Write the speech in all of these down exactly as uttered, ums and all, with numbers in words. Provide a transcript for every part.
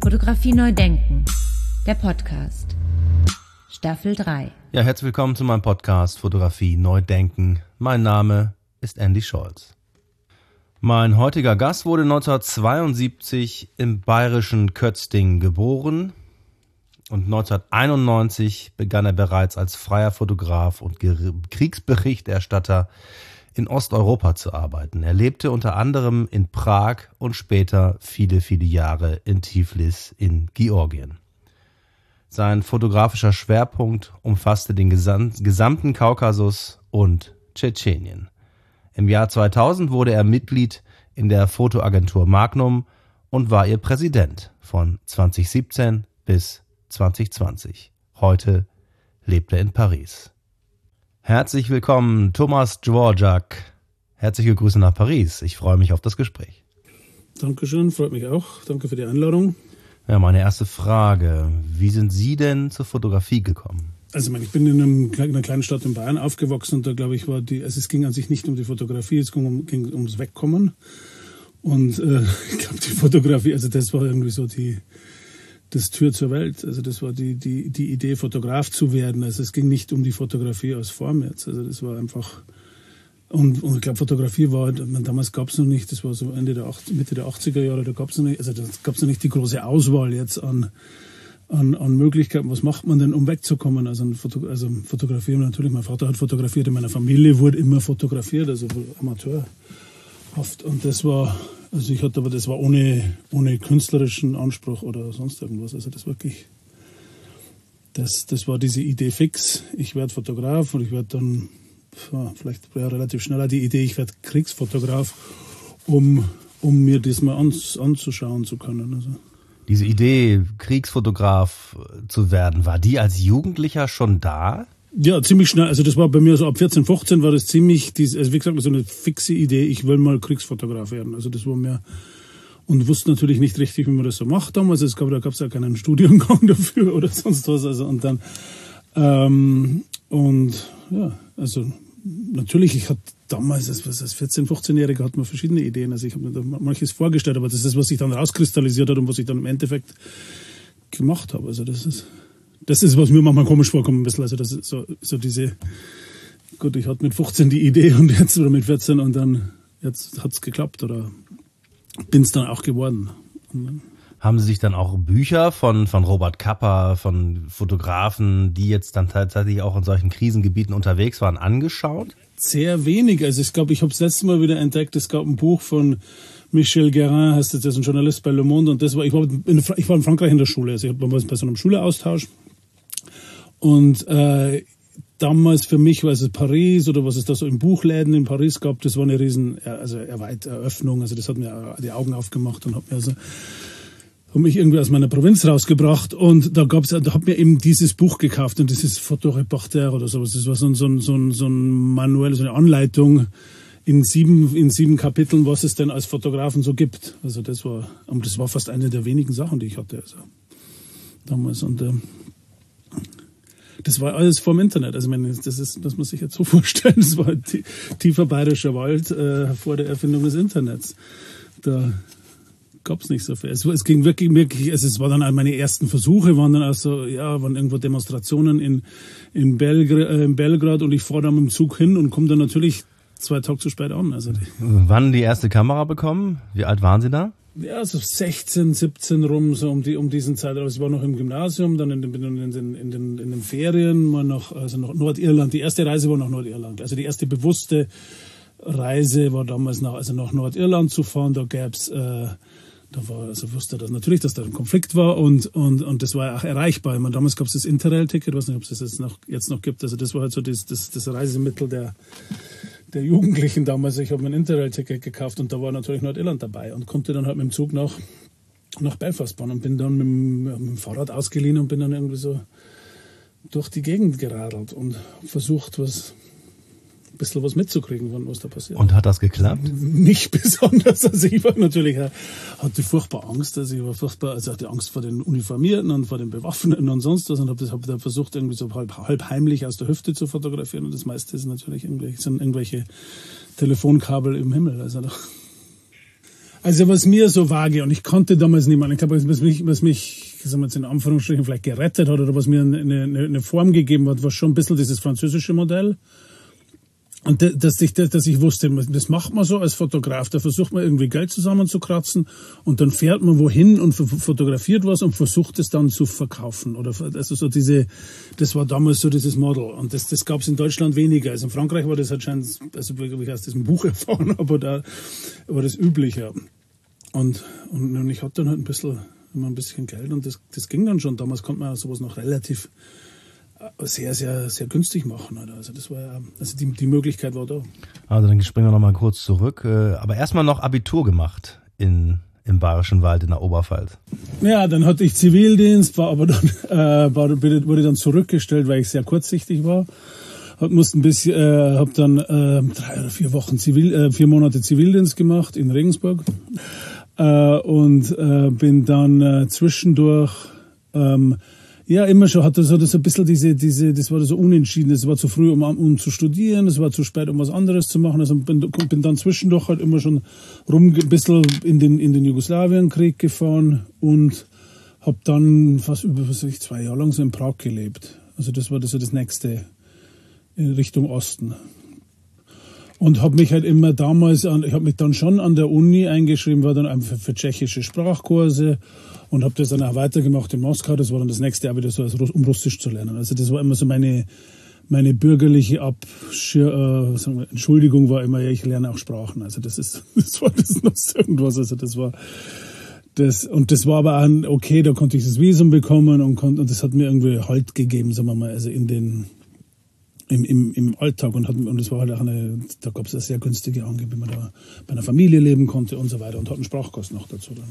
Fotografie neu denken, der Podcast, Staffel drei. Ja, herzlich willkommen zu meinem Podcast Fotografie neu denken. Mein Name ist Andy Scholz. Mein heutiger Gast wurde neunzehnhundertzweiundsiebzig im bayerischen Kötzting geboren und neunzehnhunderteinundneunzig begann er bereits als freier Fotograf und Kriegsberichterstatter in Osteuropa zu arbeiten. Er lebte unter anderem in Prag und später viele, viele Jahre in Tiflis in Georgien. Sein fotografischer Schwerpunkt umfasste den gesamten Kaukasus und Tschetschenien. Im Jahr zweitausend wurde er Mitglied in der Fotoagentur Magnum und war ihr Präsident von zweitausendsiebzehn bis zweitausendzwanzig. Heute lebt er in Paris. Herzlich willkommen, Thomas Dvorak. Herzliche Grüße nach Paris. Ich freue mich auf das Gespräch. Dankeschön, freut mich auch. Danke für die Einladung. Ja, meine erste Frage. Wie sind Sie denn zur Fotografie gekommen? Also ich bin in, einem, in einer kleinen Stadt in Bayern aufgewachsen und da glaube ich war die, also es ging an sich nicht um die Fotografie, es ging, um, ging ums Wegkommen. Und äh, ich glaube die Fotografie, also das war irgendwie so die das Tür zur Welt. Also das war die, die, die Idee, Fotograf zu werden. Also es ging nicht um die Fotografie als Form jetzt. Also das war einfach, und, und ich glaube, Fotografie war, man, damals gab es noch nicht, das war so Ende der achtziger, Mitte der achtziger Jahre, da gab es noch nicht, also da gab es noch nicht die große Auswahl jetzt an, an, an Möglichkeiten. Was macht man denn, um wegzukommen? Also, ein Foto, also fotografieren natürlich, mein Vater hat fotografiert, in meiner Familie wurde immer fotografiert, also amateurhaft. Und das war, also ich hatte aber, das war ohne, ohne künstlerischen Anspruch oder sonst irgendwas. Also das wirklich, das, das war diese Idee fix. Ich werde Fotograf und ich werde dann, ja, vielleicht ja, relativ schneller die Idee, ich werde Kriegsfotograf, um, um mir das mal an, anzuschauen zu können. Also. Diese Idee, Kriegsfotograf zu werden, war die als Jugendlicher schon da? Ja, ziemlich schnell. Also das war bei mir so ab vierzehn, fünfzehn war das ziemlich, also wie gesagt, so eine fixe Idee, ich will mal Kriegsfotograf werden. Also das war mir, und wusste natürlich nicht richtig, wie man das so macht damals. Es gab, da gab es ja keinen Studiengang dafür oder sonst was. Also und dann, ähm, und ja, also natürlich, ich hatte damals, als, als vierzehn-, fünfzehnjähriger hat man verschiedene Ideen. Also ich habe mir da manches vorgestellt, aber das ist das, was sich dann rauskristallisiert hat und was ich dann im Endeffekt gemacht habe. Also das ist... Das ist, was mir manchmal komisch vorkommt, ein bisschen. Also, das ist so, so diese, gut, ich hatte mit fünfzehn die Idee und jetzt, oder mit vierzehn und dann, jetzt hat's geklappt oder bin's dann auch geworden. Haben Sie sich dann auch Bücher von, von Robert Capa, von Fotografen, die jetzt dann tatsächlich auch in solchen Krisengebieten unterwegs waren, angeschaut? Sehr wenig. Also, ich glaube, ich habe es letztes Mal wieder entdeckt, es gab ein Buch von Michel Guérin, heißt das, der ist ein Journalist bei Le Monde und das war, ich war in, ich war in Frankreich in der Schule, also ich war bei so einem Schüleraustausch. Und äh, damals für mich war es Paris oder was es da so in Buchläden in Paris gab, das war eine riesen also Eröffnung, also das hat mir die Augen aufgemacht und hat mir also hat mich irgendwie aus meiner Provinz rausgebracht und da gab's da hat mir eben dieses Buch gekauft und dieses Fotoreporter oder sowas, das war so ein so ein so ein, so ein Manuell, so eine Anleitung in sieben in sieben Kapiteln, was es denn als Fotografen so gibt. Also das war und das war fast eine der wenigen Sachen, die ich hatte also damals und äh, das war alles vorm Internet. Also, ich meine, das ist, das muss man sich jetzt so vorstellen. Das war ein tiefer bayerischer Wald äh, vor der Erfindung des Internets. Da gab's nicht so viel. Es, es ging wirklich, wirklich, also es war dann meine ersten Versuche, waren dann also, ja, waren irgendwo Demonstrationen in, in, Belgr äh, in Belgrad und ich fahre dann mit dem Zug hin und komme dann natürlich zwei Tage zu spät an. Also die Wann die erste Kamera bekommen? Wie alt waren Sie da? Ja, so sechzehn, siebzehn rum, so um die um diesen Zeitraum. Ich war noch im Gymnasium, dann in den, in den, in den, in den Ferien, mal nach, also nach Nordirland. Die erste Reise war nach Nordirland. Also die erste bewusste Reise war damals nach, also nach Nordirland zu fahren. Da gab's, äh, da war, also wusste das natürlich, dass da ein Konflikt war und, und, und das war auch erreichbar. Ich meine, damals gab's das Interrail-Ticket, weiß nicht, ob es das jetzt noch, jetzt noch gibt. Also das war halt so das, das, das Reisemittel der, der Jugendlichen damals. Ich habe mir ein Interrail-Ticket gekauft und da war natürlich Nordirland dabei und konnte dann halt mit dem Zug nach, nach Belfast fahren und bin dann mit dem, mit dem Fahrrad ausgeliehen und bin dann irgendwie so durch die Gegend geradelt und versucht, was, ein bisschen was mitzukriegen, was da passiert. Und hat das geklappt? Nicht besonders. Also ich war natürlich, hatte furchtbar Angst. Also ich war furchtbar, also hatte Angst vor den Uniformierten und vor den Bewaffneten und sonst was und habe hab da versucht, irgendwie so halb, halb heimlich aus der Hüfte zu fotografieren. Und das meiste ist natürlich irgendwelche, sind irgendwelche Telefonkabel im Himmel. Also da Also was mir so vage, und ich konnte damals niemanden, ich glaube, was mich, was mich, sagen wir jetzt in Anführungsstrichen, vielleicht gerettet hat oder was mir eine, eine, eine Form gegeben hat, war schon ein bisschen dieses französische Modell. Und dass ich, dass ich wusste, das macht man so als Fotograf, da versucht man irgendwie Geld zusammenzukratzen und dann fährt man wohin und fotografiert was und versucht es dann zu verkaufen. Oder also so diese, das war damals so dieses Model und das, das gab es in Deutschland weniger. Also in Frankreich war das anscheinend, also ich aus diesem Buch erfahren, aber da war das üblicher. Und, und, und ich hatte dann halt ein bisschen, immer ein bisschen Geld und das, das ging dann schon. Damals konnte man sowas noch relativ sehr, sehr, sehr günstig machen. Also das war ja, also die, die Möglichkeit war da. Also dann springen wir noch mal kurz zurück. Aber erstmal noch Abitur gemacht in, im Bayerischen Wald in der Oberpfalz. Ja, dann hatte ich Zivildienst, war aber dann, äh, war, wurde dann zurückgestellt, weil ich sehr kurzsichtig war. Hab, musste ein bisschen, äh, hab dann äh, drei oder vier Wochen Zivil, äh, vier Monate Zivildienst gemacht in Regensburg. Äh, und äh, bin dann äh, zwischendurch ähm, ja, immer schon hatte so das ein bisschen diese, diese, das war so unentschieden. Es war zu früh, um, um zu studieren, es war zu spät, um was anderes zu machen. Also bin, bin dann zwischendurch halt immer schon rum, ein bisschen in den, in den Jugoslawienkrieg gefahren und habe dann fast über, was weiß ich, zwei Jahre lang so in Prag gelebt. Also das war das, so das nächste in Richtung Osten. Und habe mich halt immer damals, an, ich habe mich dann schon an der Uni eingeschrieben, war dann einfach für tschechische Sprachkurse und habe das dann auch weitergemacht in Moskau. Das war dann das nächste Jahr wieder so, um Russisch zu lernen. Also das war immer so meine meine bürgerliche Abschir, äh, sagen wir, Entschuldigung war immer, ja, ich lerne auch Sprachen. Also das ist, das war das noch irgendwas. Also das war das und das war aber ein, okay, da konnte ich das Visum bekommen und konnte und das hat mir irgendwie Halt gegeben, sagen wir mal, also in den Im, im, im Alltag und, hat, und das war halt auch eine, da gab es eine sehr günstige Angebot, wie man da bei einer Familie leben konnte und so weiter und hat einen Sprachkurs noch dazu dann.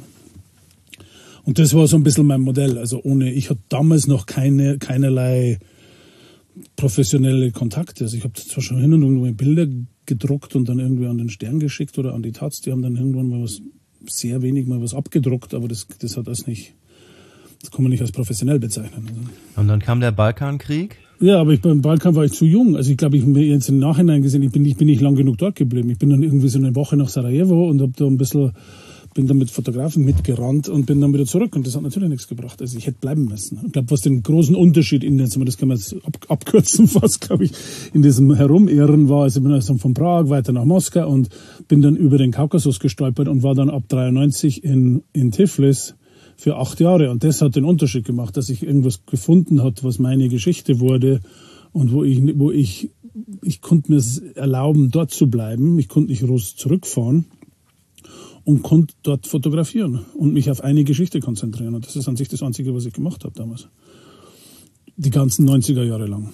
Und das war so ein bisschen mein Modell, also ohne, ich hatte damals noch keine, keinerlei professionelle Kontakte, also ich habe zwar schon hin und irgendwo Bilder gedruckt und dann irgendwie an den Stern geschickt oder an die Taz, die haben dann irgendwann mal was, sehr wenig mal was abgedruckt, aber das, das hat das nicht, das kann man nicht als professionell bezeichnen. Also. Und dann kam der Balkankrieg? Ja, aber ich, beim Balkan war ich zu jung. Also ich glaube, ich habe mir jetzt im Nachhinein gesehen, ich bin nicht, bin nicht lang genug dort geblieben. Ich bin dann irgendwie so eine Woche nach Sarajevo und habe da ein bisschen, bin dann mit Fotografen mitgerannt und bin dann wieder zurück. Und das hat natürlich nichts gebracht. Also ich hätte bleiben müssen. Ich glaube, was den großen Unterschied in den, das kann man jetzt ab, abkürzen fast, glaube ich, in diesem Herumirren war. Also ich bin also von Prag weiter nach Moskau und bin dann über den Kaukasus gestolpert und war dann ab dreiundneunzig in, in Tiflis für acht Jahre. Und das hat den Unterschied gemacht, dass ich irgendwas gefunden hat, was meine Geschichte wurde und wo ich, wo ich, ich konnte mir es erlauben, dort zu bleiben. Ich konnte nicht groß zurückfahren und konnte dort fotografieren und mich auf eine Geschichte konzentrieren. Und das ist an sich das Einzige, was ich gemacht habe damals. Die ganzen neunziger Jahre lang.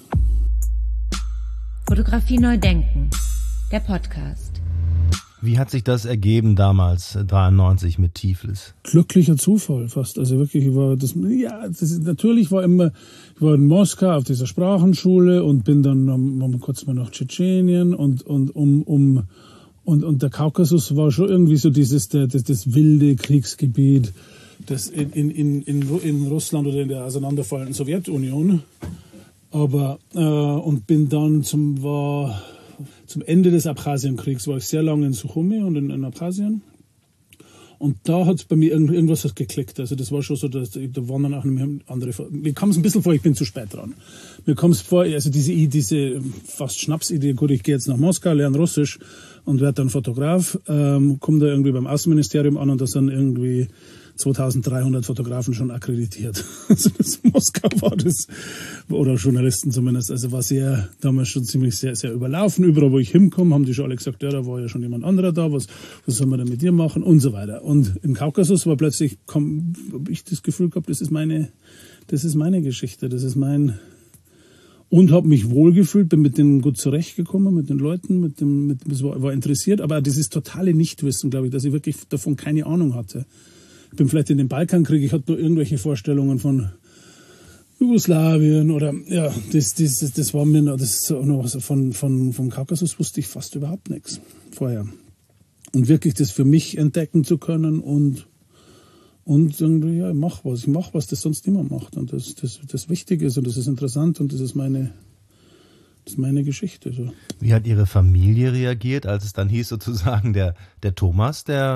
Fotografie neu denken. Der Podcast. Wie hat sich das ergeben damals, dreiundneunzig mit Tiflis? Glücklicher Zufall fast. Also wirklich, ich war das, ja, das ist, natürlich war immer, ich war in Moskau auf dieser Sprachenschule und bin dann um, um, kurz mal nach Tschetschenien und, und, um, um, und, und der Kaukasus war schon irgendwie so dieses, der, das, das wilde Kriegsgebiet, das in, in, in, in, in Russland oder in der auseinanderfallenden Sowjetunion. Aber, äh, und bin dann zum, war, Zum Ende des Abchasienkriegs war ich sehr lange in Suchumi und in, in Abchasien. Und da hat es bei mir irgend, irgendwas geklickt. Also das war schon so, dass, da waren dann auch andere... Mir kam es ein bisschen vor, ich bin zu spät dran. Mir kam es vor, also diese, diese fast Schnapsidee, gut, ich gehe jetzt nach Moskau, lerne Russisch und werde dann Fotograf, ähm, komme da irgendwie beim Außenministerium an und da sind irgendwie zweitausenddreihundert Fotografen schon akkreditiert. Also das Moskau war das, oder Journalisten zumindest, also war sehr, damals schon ziemlich sehr, sehr überlaufen. Überall, wo ich hinkomme, haben die schon alle gesagt, ja, da war ja schon jemand anderer da, was, was soll man denn mit dir machen und so weiter. Und im Kaukasus war plötzlich, komm, hab ich das Gefühl gehabt, das ist meine, das ist meine Geschichte, das ist mein, und habe mich wohlgefühlt, bin mit denen gut zurechtgekommen, mit den Leuten, mit dem, mit, das war, war interessiert, aber dieses totale Nichtwissen, glaube ich, dass ich wirklich davon keine Ahnung hatte. Ich bin vielleicht in den Balkankrieg, ich hatte nur irgendwelche Vorstellungen von Jugoslawien oder, ja, das, das, das, das war mir, das ist noch was von, von, vom Kaukasus wusste ich fast überhaupt nichts vorher. Und wirklich das für mich entdecken zu können und, und irgendwie, ja, ich mach was, ich mach was, das sonst niemand macht. Und das, das, das wichtig ist und das ist interessant und das ist meine, das ist meine Geschichte. So. Wie hat Ihre Familie reagiert, als es dann hieß sozusagen, der, der Thomas, der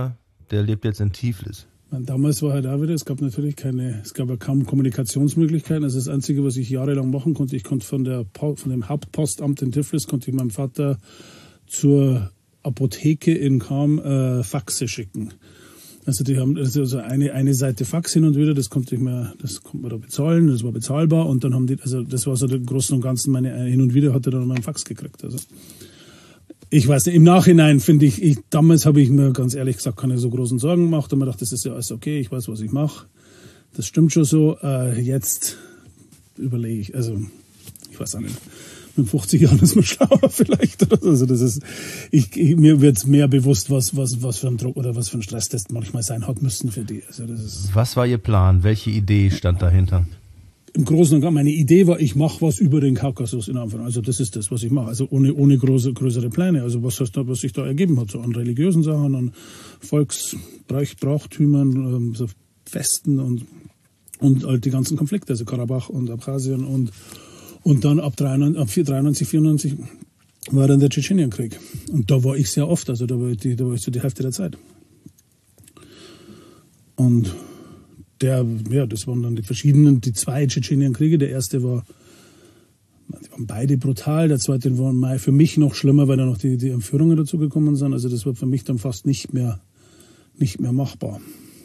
der lebt jetzt in Tiflis. Damals war halt auch wieder, es gab natürlich keine, es gab ja kaum Kommunikationsmöglichkeiten. Also das Einzige, was ich jahrelang machen konnte, ich konnte von der von dem Hauptpostamt in Tiflis, konnte ich meinem Vater zur Apotheke in Cham äh, Faxe schicken. Also die haben also eine eine Seite Fax hin und wieder, das konnte ich mir, das konnte man da bezahlen, das war bezahlbar und dann haben die, also das war so der Großen und Ganzen meine hin und wieder hat er dann meinen Fax gekriegt. Also ich weiß nicht, im Nachhinein finde ich, ich, damals habe ich mir ganz ehrlich gesagt keine so großen Sorgen gemacht und mir gedacht, das ist ja alles okay, ich weiß, was ich mache. Das stimmt schon so. Äh, jetzt überlege ich, also ich weiß auch nicht, mit fünfzig Jahren ist man schlauer vielleicht. Also das ist, ich, ich, mir wird mehr bewusst, was, was, was für ein Druck oder was für ein Stress das manchmal sein hat müssen für die. Also das ist, was war Ihr Plan? Welche Idee stand dahinter? Im Großen und Ganzen, meine Idee war, ich mache was über den Kaukasus in Anführungszeichen. Also das ist das, was ich mache. Also ohne, ohne große, größere Pläne. Also was, heißt da, was sich da ergeben hat, so an religiösen Sachen, an Volksbrauchtümern, so Festen und, und halt die ganzen Konflikte, also Karabach und Abchasien und, und dann ab dreiundneunzig, vierundneunzig war dann der Tschetschenienkrieg. Und da war ich sehr oft, also da war ich, die, da war ich so die Hälfte der Zeit. Und Der, ja, das waren dann die verschiedenen, die zwei Tschetschenienkriege. Der erste war, die waren beide brutal. Der zweite war für mich noch schlimmer, weil da noch die, die Entführungen dazu gekommen sind. Also das war für mich dann fast nicht mehr, nicht mehr machbar.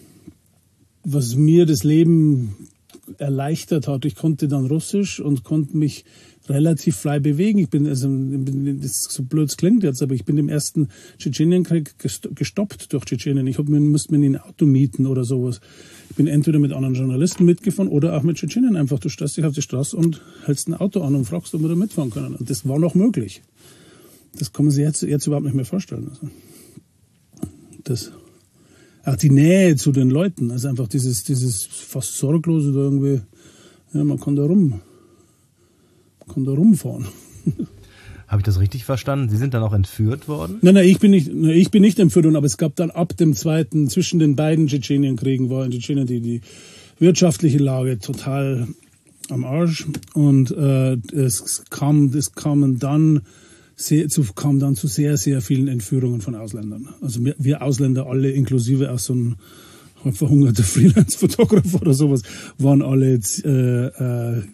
Was mir das Leben erleichtert hat, ich konnte dann Russisch und konnte mich relativ frei bewegen. Ich bin, also, das so blöd es klingt jetzt, aber ich bin im ersten Tschetschenienkrieg gestoppt durch Tschetschenien. Ich hab, musste mir nie ein Auto mieten oder sowas. Ich bin entweder mit anderen Journalisten mitgefahren oder auch mit Tschetschenien einfach. Du stellst dich auf die Straße und hältst ein Auto an und fragst, ob wir da mitfahren können. Und das war noch möglich. Das kann man sich jetzt, jetzt überhaupt nicht mehr vorstellen. Also das, auch die Nähe zu den Leuten, also einfach dieses, dieses fast sorglose da irgendwie, ja, man kann da rum, man kann da rumfahren. Habe ich das richtig verstanden? Sie sind dann auch entführt worden? Nein, nein, ich bin nicht, ich bin nicht entführt worden, aber es gab dann ab dem zweiten, zwischen den beiden Tschetschenienkriegen war in Tschetschenien die, die wirtschaftliche Lage total am Arsch und äh, es kam, es kamen dann sehr, zu, kam dann zu sehr, sehr vielen Entführungen von Ausländern. Also wir, wir Ausländer alle, inklusive auch so ein halb verhungerter Freelance-Fotograf oder sowas, waren alle äh, äh,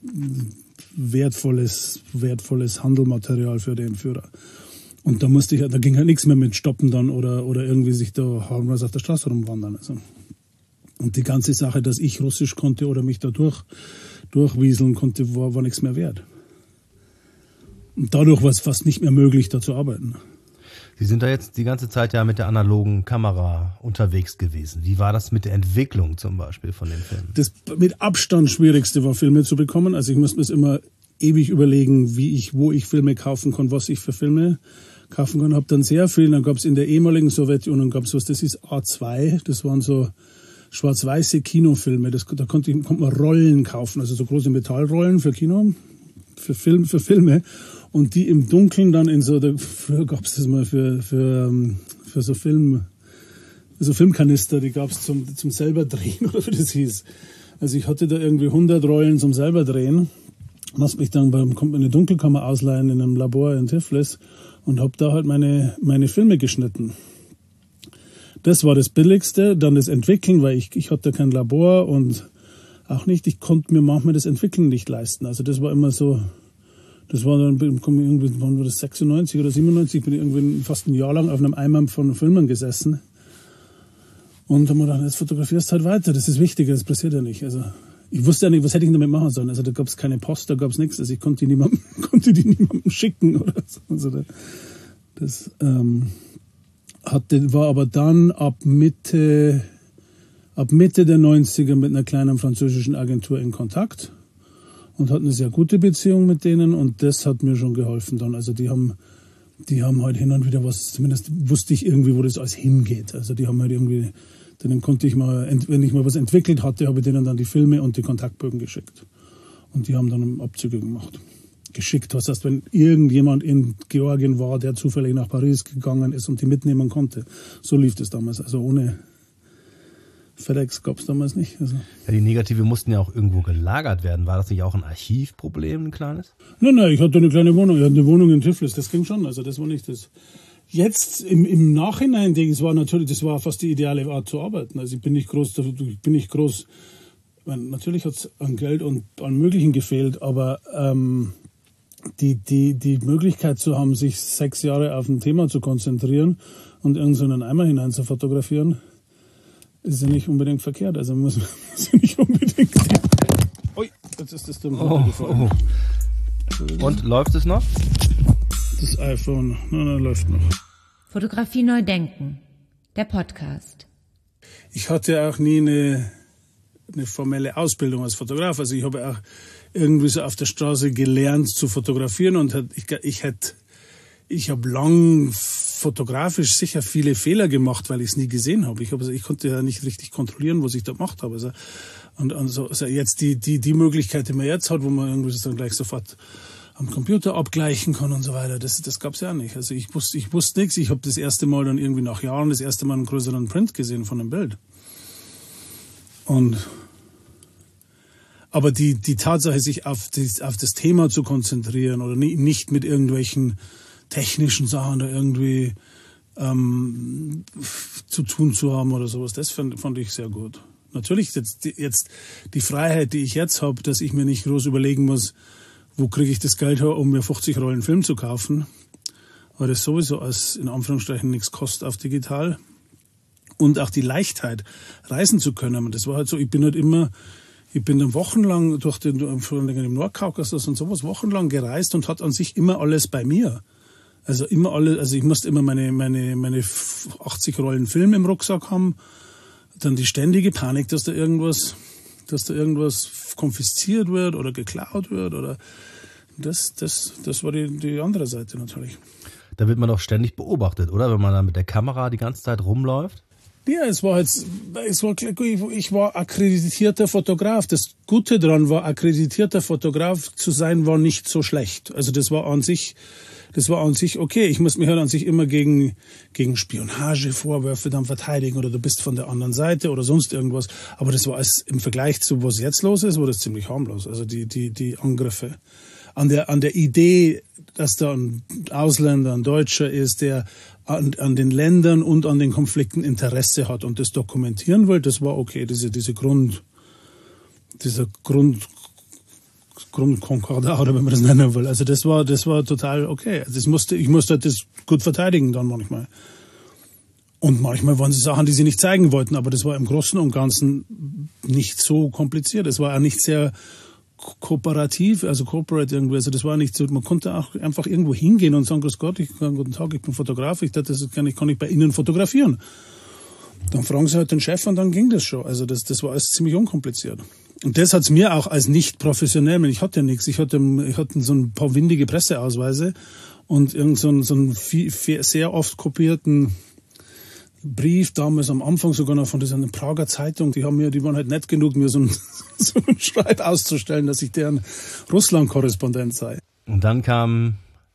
wertvolles, wertvolles Handelmaterial für den Entführer. Und da musste ich, da ging halt nichts mehr mit Stoppen dann oder, oder irgendwie sich da harmlos auf der Straße rumwandern. Also. Und die ganze Sache, dass ich Russisch konnte oder mich da durch, durchwieseln konnte, war, war nichts mehr wert. Und dadurch war es fast nicht mehr möglich, da zu arbeiten. Sie sind da jetzt die ganze Zeit ja mit der analogen Kamera unterwegs gewesen. Wie war das mit der Entwicklung zum Beispiel von den Filmen? Das mit Abstand Schwierigste war, Filme zu bekommen. Also ich musste mir immer ewig überlegen, wie ich, wo ich Filme kaufen kann, was ich für Filme kaufen kann. Habe dann sehr viel, dann gab es in der ehemaligen Sowjetunion, gab es was, das ist A zwei, das waren so schwarz-weiße Kinofilme. Das, da konnte, ich, konnte man Rollen kaufen, also so große Metallrollen für Kino, für, Film, für Filme. Und die im Dunkeln dann in so, da, früher gab es das mal für, für, für so Film, so Filmkanister, die gab es zum, zum selber drehen, oder wie das hieß. Also ich hatte da irgendwie hundert Rollen zum selber drehen. Lass mich dann beim, kommt eine Dunkelkammer ausleihen in einem Labor in Tiflis und habe da halt meine, meine Filme geschnitten. Das war das Billigste, dann das Entwickeln, weil ich, ich hatte kein Labor und auch nicht, ich konnte mir manchmal das Entwickeln nicht leisten. Also das war immer so, das war dann, irgendwie, wann war das, sechsundneunzig oder siebenundneunzig, bin ich irgendwie fast ein Jahr lang auf einem Eimer von Filmen gesessen. Und dann haben wir gedacht, jetzt fotografierst du halt weiter, das ist wichtiger, das passiert ja nicht. Also ich wusste ja nicht, was hätte ich damit machen sollen. Also da gab es keine Post, da gab es nichts. Also ich konnte die niemandem, konnte die niemandem schicken oder so. Also das, das ähm, hatte, war aber dann ab Mitte, ab Mitte der neunziger mit einer kleinen französischen Agentur in Kontakt und hatte eine sehr gute Beziehung mit denen und das hat mir schon geholfen dann. Also die haben, die haben halt hin und wieder was, zumindest wusste ich irgendwie, wo das alles hingeht. Also die haben halt irgendwie, denen konnte ich mal, wenn ich mal was entwickelt hatte, habe ich denen dann die Filme und die Kontaktbögen geschickt. Und die haben dann Abzüge gemacht. Geschickt, was heißt, wenn irgendjemand in Georgien war, der zufällig nach Paris gegangen ist und die mitnehmen konnte. So lief das damals. Also ohne FedEx gab es damals nicht. Also. Ja, die Negative mussten ja auch irgendwo gelagert werden. War das nicht auch ein Archivproblem, ein kleines? Nein, nein, ich hatte eine kleine Wohnung. Ich hatte eine Wohnung in Tiflis, das ging schon. Also das war nicht das. Jetzt im, im Nachhinein denke ich, es war natürlich, das war fast die ideale Art zu arbeiten. Also ich bin nicht groß, ich bin nicht groß, ich meine, natürlich hat es an Geld und an Möglichen gefehlt, aber ähm, die, die, die Möglichkeit zu haben, sich sechs Jahre auf ein Thema zu konzentrieren und irgendeinen Eimer hinein zu fotografieren, ist ja nicht unbedingt verkehrt. Also muss man ja nicht unbedingt. Ui, jetzt ist das dumm oh, oh. Und läuft es noch? Das iPhone, nein, nein, läuft noch. Fotografie neu denken, der Podcast. Ich hatte auch nie eine, eine formelle Ausbildung als Fotograf. Also ich habe auch irgendwie so auf der Straße gelernt zu fotografieren und ich, ich hätte, ich habe lang fotografisch sicher viele Fehler gemacht, weil ich es nie gesehen habe. Ich, hab, also ich konnte ja nicht richtig kontrollieren, was ich da gemacht habe. Also, und also, also jetzt die, die, die Möglichkeit, die man jetzt hat, wo man irgendwie dann gleich sofort am Computer abgleichen kann und so weiter, das, das gab's ja nicht. Also ich wusste, ich wusste nichts. Ich habe das erste Mal dann irgendwie nach Jahren das erste Mal einen größeren Print gesehen von einem Bild. Und aber die, die Tatsache, sich auf das, auf das Thema zu konzentrieren oder nie, nicht mit irgendwelchen technischen Sachen da irgendwie ähm, zu tun zu haben oder sowas, das fand, fand ich sehr gut. Natürlich jetzt, jetzt die Freiheit, die ich jetzt habe, dass ich mir nicht groß überlegen muss, wo kriege ich das Geld her, um mir fünfzig Rollen Film zu kaufen, weil das sowieso als in Anführungsstrichen nichts kostet auf digital. Und auch die Leichtheit, reisen zu können. Das war halt so, ich bin halt immer, ich bin dann wochenlang durch den, vor allem im Nordkaukasus und sowas, wochenlang gereist und hat an sich immer alles bei mir. Also immer alle, also ich musste immer meine, meine, meine achtzig Rollen Film im Rucksack haben. Dann die ständige Panik, dass da irgendwas, dass da irgendwas konfisziert wird oder geklaut wird oder das, das, das war die, die andere Seite natürlich. Da wird man doch ständig beobachtet, oder? Wenn man da mit der Kamera die ganze Zeit rumläuft? Ja, es war jetzt, es war, ich war akkreditierter Fotograf. Das Gute daran war, akkreditierter Fotograf zu sein, war nicht so schlecht. Also das war an sich, das war an sich okay. Ich musste mich halt an sich immer gegen, gegen Spionagevorwürfe dann verteidigen oder du bist von der anderen Seite oder sonst irgendwas. Aber das war als, im Vergleich zu was jetzt los ist, war das ziemlich harmlos. Also die, die, die Angriffe an der, an der Idee, dass da ein Ausländer, ein Deutscher ist, der an, an den Ländern und an den Konflikten Interesse hat und das dokumentieren will, das war okay. Diese, diese Grund, dieser Grund, Grundkonkordat oder wenn man das nennen will. Also das war, das war total okay. Also das musste, ich musste das gut verteidigen dann manchmal. Und manchmal waren es Sachen, die sie nicht zeigen wollten, aber das war im Großen und Ganzen nicht so kompliziert. Es war auch nicht sehr kooperativ, also corporate irgendwie. Also das war nicht so, man konnte auch einfach irgendwo hingehen und sagen, grüß Gott, ich kann, guten Tag, ich bin Fotograf, ich dachte, das kann ich, kann ich bei Ihnen fotografieren. Dann fragen sie halt den Chef und dann ging das schon. Also das, das war alles ziemlich unkompliziert. Und das hat's mir auch als nicht professionell, ich hatte ja nichts, ich hatte, ich hatte so ein paar windige Presseausweise und irgend so einen, so einen viel, viel, sehr oft kopierten Brief, damals am Anfang sogar noch von dieser Prager Zeitung, die haben mir, die waren halt nett genug, mir so einen, so einen Schreib auszustellen, dass ich deren Russland-Korrespondent sei. Und dann kam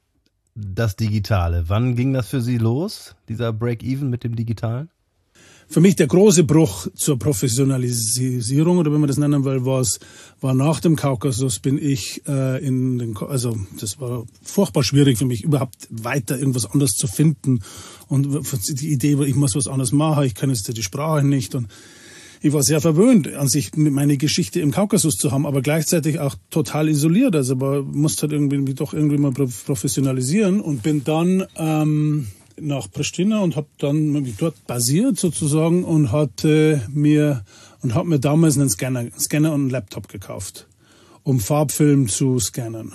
das Digitale. Wann ging das für Sie los, dieser Break-Even mit dem Digitalen? Für mich der große Bruch zur Professionalisierung, oder wenn man das nennen will, war es, war nach dem Kaukasus bin ich äh, in den, also das war furchtbar schwierig für mich, überhaupt weiter irgendwas anderes zu finden. Und die Idee war, ich muss was anderes machen, ich kann jetzt die Sprache nicht. Und ich war sehr verwöhnt, an sich meine Geschichte im Kaukasus zu haben, aber gleichzeitig auch total isoliert. Also man musste halt irgendwie mich doch irgendwie mal professionalisieren und bin dann ähm, nach Pristina und habe dann mich dort basiert sozusagen und hatte mir und habe mir damals einen Scanner, einen Scanner und einen Laptop gekauft, um Farbfilm zu scannen.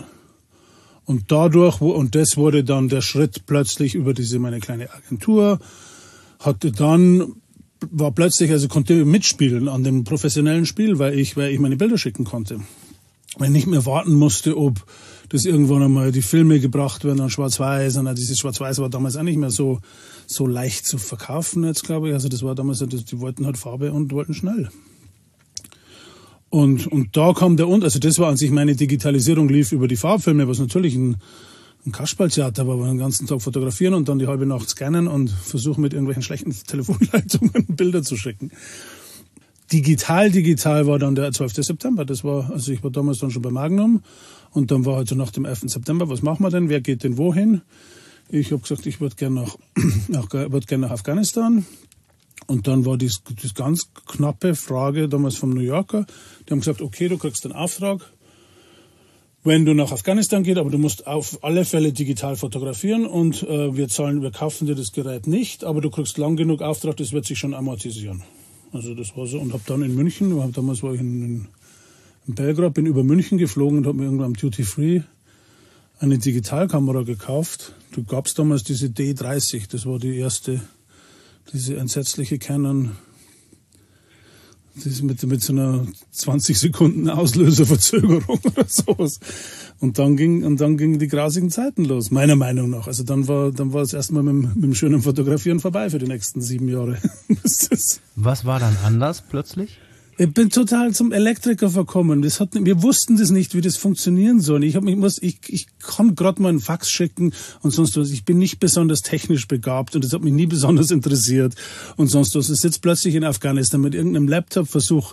Und dadurch und das wurde dann der Schritt plötzlich über diese meine kleine Agentur, hatte dann war plötzlich also konnte mitspielen an dem professionellen Spiel, weil ich weil ich meine Bilder schicken konnte. Weil ich nicht mehr warten musste, ob das irgendwann einmal die Filme gebracht werden an Schwarz-Weiß, und dieses Schwarz-Weiß war damals auch nicht mehr so so leicht zu verkaufen jetzt, glaube ich. Also das war damals, die wollten halt Farbe und wollten schnell. Und und da kam der und also das war an sich meine Digitalisierung lief über die Farbfilme, was natürlich ein ein Kasperltheater war, wo wir den ganzen Tag fotografieren und dann die halbe Nacht scannen und versuchen mit irgendwelchen schlechten Telefonleitungen Bilder zu schicken. Digital, digital war dann der zwölfte September. Das war, also ich war damals dann schon bei Magnum und dann war halt so nach dem elften September, was machen wir denn? Wer geht denn wohin? Ich habe gesagt, ich würde gerne nach, nach, würd gern nach Afghanistan. Und dann war das, das ganz knappe Frage damals vom New Yorker. Die haben gesagt, okay, du kriegst einen Auftrag, wenn du nach Afghanistan gehst, aber du musst auf alle Fälle digital fotografieren und äh, wir zahlen, wir kaufen dir das Gerät nicht, aber du kriegst lang genug Auftrag, das wird sich schon amortisieren. Also das war so. Und habe dann in München, hab, damals war ich in, in Belgrad, bin über München geflogen und habe mir irgendwann am Duty Free eine Digitalkamera gekauft. Da gab es damals diese D dreißig, das war die erste, diese entsetzliche Canon, diese mit, mit so einer zwanzig Sekunden Auslöserverzögerung oder sowas. Und dann ging, und dann gingen die grausigen Zeiten los, meiner Meinung nach. Also dann war, dann war es erstmal mit, mit dem schönen Fotografieren vorbei für die nächsten sieben Jahre. Was war dann anders plötzlich? Ich bin total zum Elektriker verkommen. Das hat, wir wussten das nicht, wie das funktionieren soll. Ich, hab mich, muss, ich, ich kann gerade mal einen Fax schicken und sonst was. Ich bin nicht besonders technisch begabt und das hat mich nie besonders interessiert und sonst was. Ich sitze plötzlich in Afghanistan mit irgendeinem Laptop, versuche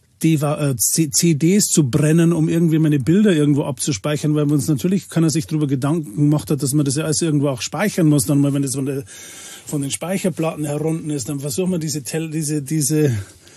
C Ds zu brennen, um irgendwie meine Bilder irgendwo abzuspeichern, weil wir uns natürlich, keiner sich darüber Gedanken gemacht hat, dass man das ja alles irgendwo auch speichern muss. Dann mal, wenn das von, der, von den Speicherplatten herunten ist, dann versuchen wir diese, diese, diese,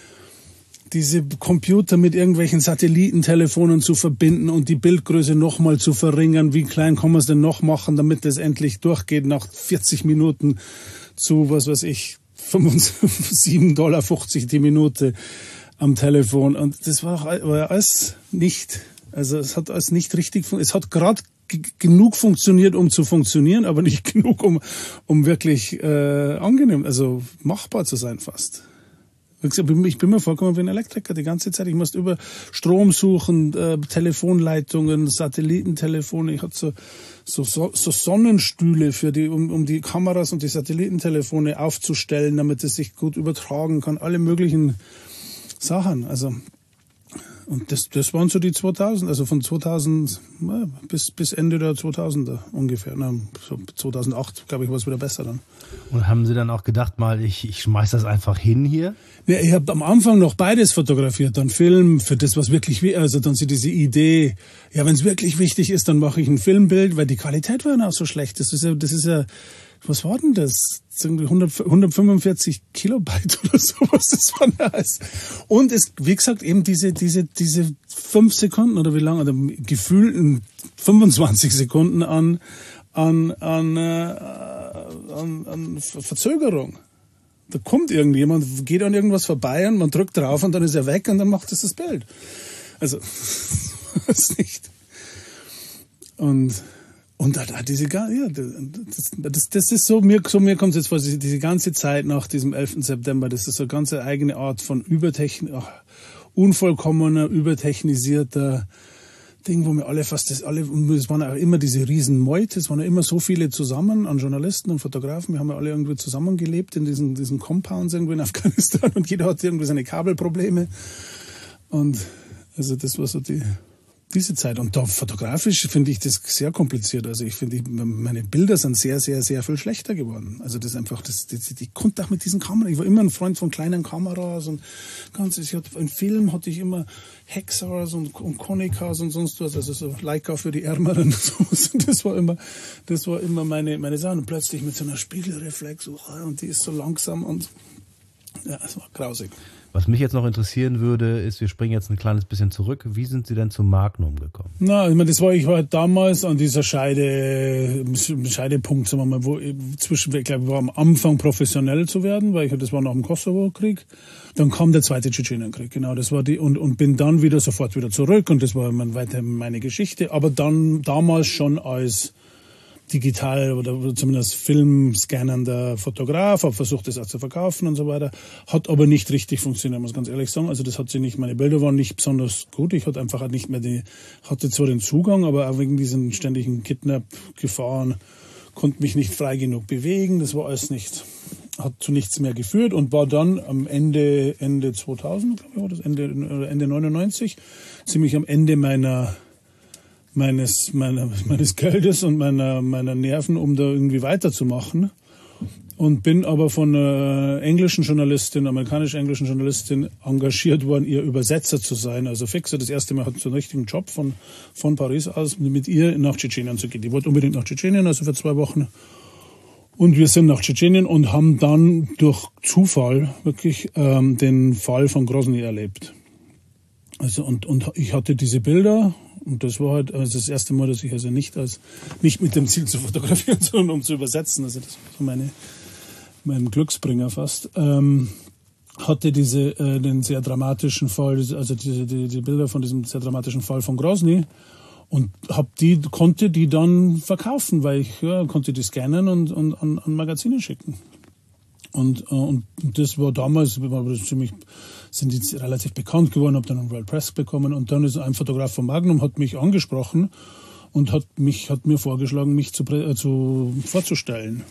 diese Computer mit irgendwelchen Satellitentelefonen zu verbinden und die Bildgröße nochmal zu verringern. Wie klein kann man es denn noch machen, damit das endlich durchgeht nach vierzig Minuten zu, was weiß ich, sieben Dollar fünfzig die Minute am Telefon. Und das war, war alles nicht, also es hat alles nicht richtig funktioniert. Es hat gerade g- genug funktioniert, um zu funktionieren, aber nicht genug, um, um wirklich äh, angenehm, also machbar zu sein fast. Ich bin mir vorgekommen wie ein Elektriker die ganze Zeit. Ich musste über Strom suchen, äh, Telefonleitungen, Satellitentelefone. Ich hatte so, so, so Sonnenstühle für die, um, um die Kameras und die Satellitentelefone aufzustellen, damit es sich gut übertragen kann. Alle möglichen Sachen. Also, und das, das waren so die zweitausend, also von zweitausend ja, bis, bis Ende der zweitausender ungefähr. Na, so zweitausendacht, glaube ich, war es wieder besser dann. Und haben Sie dann auch gedacht, mal, ich, ich schmeiß das einfach hin hier? Ja, ich habe am Anfang noch beides fotografiert, dann Film, für das, was wirklich, also dann so diese Idee, ja, wenn es wirklich wichtig ist, dann mache ich ein Filmbild, weil die Qualität war ja auch so schlecht. Das ist ja, das ist ja, was war denn das? hundertfünfundvierzig Kilobyte oder sowas, das war nice. Und es, wie gesagt, eben diese, diese, diese fünf Sekunden oder wie lange, oder gefühlten fünfundzwanzig Sekunden an, an, an, äh, an, an Verzögerung. Da kommt irgendjemand, geht an irgendwas vorbei und man drückt drauf und dann ist er weg und dann macht es das Bild. Also, das nicht. Und, Und da, da diese, ja, das, das, das ist so, mir, so mir kommt es jetzt vor, diese ganze Zeit nach diesem elften September, das ist so eine ganz eigene Art von übertechni, ach, unvollkommener, übertechnisierter Ding, wo wir alle fast, das alle, es waren auch immer diese riesen Meute, es waren ja immer so viele zusammen an Journalisten und Fotografen, wir haben ja alle irgendwie zusammengelebt in diesen, diesen Compounds irgendwie in Afghanistan und jeder hatte irgendwie seine Kabelprobleme und, also das war so die, diese Zeit. Und da fotografisch finde ich das sehr kompliziert. Also ich finde, meine Bilder sind sehr, sehr, sehr viel schlechter geworden. Also das ist einfach, das, das, ich konnte auch mit diesen Kameras, ich war immer ein Freund von kleinen Kameras und ganzes, ich hatte, in Film hatte ich immer Hexars und, und Konicas und sonst was, also so Leica für die Ärmeren und so. Das war immer, das war immer meine, meine Sache. Und plötzlich mit so einer Spiegelreflex, und die ist so langsam und, ja, es war grausig. Was mich jetzt noch interessieren würde, ist, wir springen jetzt ein kleines bisschen zurück. Wie sind Sie denn zum Magnum gekommen? Na, ich meine, das war, ich war damals an dieser Scheide, Scheidepunkt, sagen wir mal, wo zwischen, ich glaube, ich war am Anfang professionell zu werden, weil ich, das war nach dem Kosovo-Krieg. Dann kam der zweite Tschetschenienkrieg, genau, das war die, und, und bin dann wieder sofort wieder zurück und das war mein, weiter meine Geschichte, aber dann damals schon als digital oder zumindest filmscannender Fotograf, habe versucht, das auch zu verkaufen und so weiter. Hat aber nicht richtig funktioniert, muss ganz ehrlich sagen. Also das hat sie nicht, meine Bilder waren nicht besonders gut. Ich hatte einfach nicht mehr die, hatte zwar den Zugang, aber auch wegen diesen ständigen Kidnap-Gefahren konnte mich nicht frei genug bewegen. Das war alles nicht, hat zu nichts mehr geführt und war dann am Ende, Ende zweitausend, glaube ich, war das Ende, Ende neunundneunzig, ziemlich am Ende meiner meines meiner, meines Geldes und meiner meiner Nerven, um da irgendwie weiterzumachen, und bin aber von einer englischen Journalistin, amerikanisch-englischen Journalistin engagiert worden, ihr Übersetzer zu sein. Also fix, das erste Mal hatte sie einen richtigen Job von von Paris aus, mit ihr nach Tschetschenien zu gehen. Die wollte unbedingt nach Tschetschenien, also für zwei Wochen. Und wir sind nach Tschetschenien und haben dann durch Zufall wirklich ähm, den Fall von Grozny erlebt. Also und und ich hatte diese Bilder und das war halt also das erste Mal, dass ich also nicht als nicht mit dem Ziel zu fotografieren, sondern um zu übersetzen. Also das war so meine mein Glücksbringer fast. Ähm, hatte diese äh, den sehr dramatischen Fall, also diese die, die Bilder von diesem sehr dramatischen Fall von Grozny. Und hab die, konnte die dann verkaufen, weil ich ja, konnte die scannen und, und an, an Magazine schicken. Und, äh, und das war damals, war das ziemlich, sind die relativ bekannt geworden, habe dann einen World Press bekommen und dann ist ein Fotograf von Magnum, hat mich angesprochen und hat mich, hat mir vorgeschlagen, mich zu, äh, zu vorzustellen.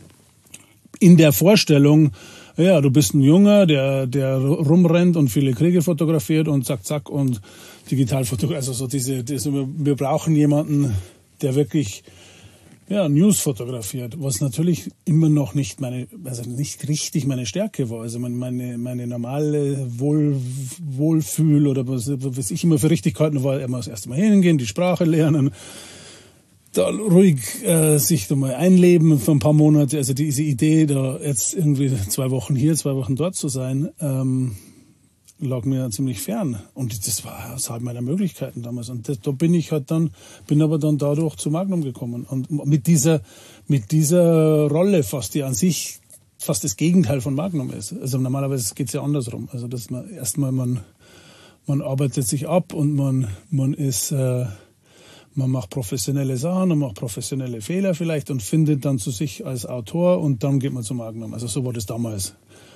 In der Vorstellung, ja, du bist ein Junge, der, der rumrennt und viele Kriege fotografiert und zack, zack und digital fotografiert. Also so diese, diese, wir brauchen jemanden, der wirklich, ja, News fotografiert, was natürlich immer noch nicht meine, also nicht richtig meine Stärke war. Also meine, meine normale Wohl, Wohlfühl oder was, was ich immer für richtig gehalten war, immer das erste Mal hingehen, die Sprache lernen, da ruhig äh, sich da mal einleben für ein paar Monate. Also diese Idee, da jetzt irgendwie zwei Wochen hier, zwei Wochen dort zu sein, ähm, lag mir ziemlich fern. Und das war außerhalb meiner Möglichkeiten damals. Und das, da bin ich halt dann, bin aber dann dadurch zu Magnum gekommen. Und mit dieser, mit dieser Rolle fast, die an sich fast das Gegenteil von Magnum ist. Also normalerweise geht's ja andersrum. Also dass man erstmal man, man arbeitet sich ab und man, man ist, äh, man macht professionelle Sachen und macht professionelle Fehler vielleicht und findet dann zu sich als Autor und dann geht man zu Magnum. Also so war das damals.